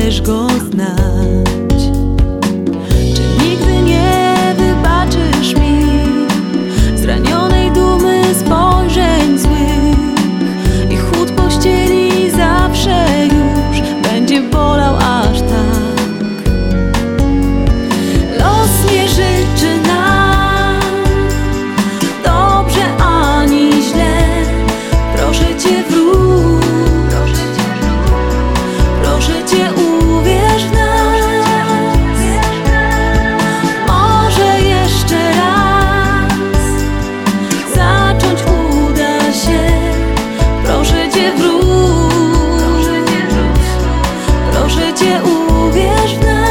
chcesz go znać. Czy nigdy nie wybaczysz mi zranionej dumy, spojrzeń złych i chłód pościeli zawsze już będzie bolał aż tak. Los nie życzy nam dobrze ani źle. Proszę cię, wróć, proszę cię, uwierz w nas. Może jeszcze raz zacząć uda się. Proszę cię, wróć, proszę cię, uwierz w nas.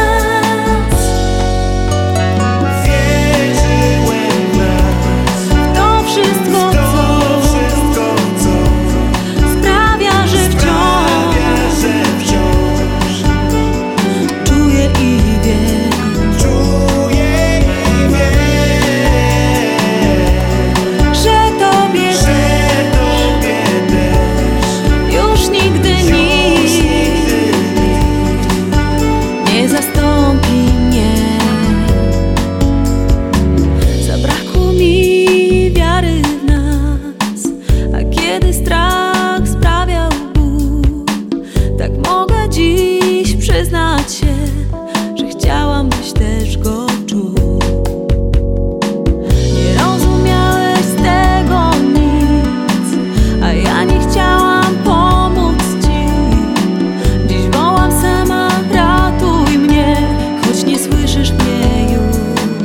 Kiedy strach sprawiał ból, tak mogę dziś przyznać się, że chciałam, byś też go czuł. Nie rozumiałeś z tego nic, a ja nie chciałam pomóc ci. Dziś wołam sama, ratuj mnie, choć nie słyszysz mnie już.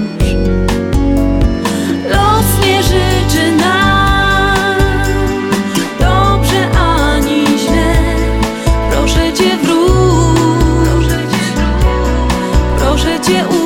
Los nie życzy nam cię,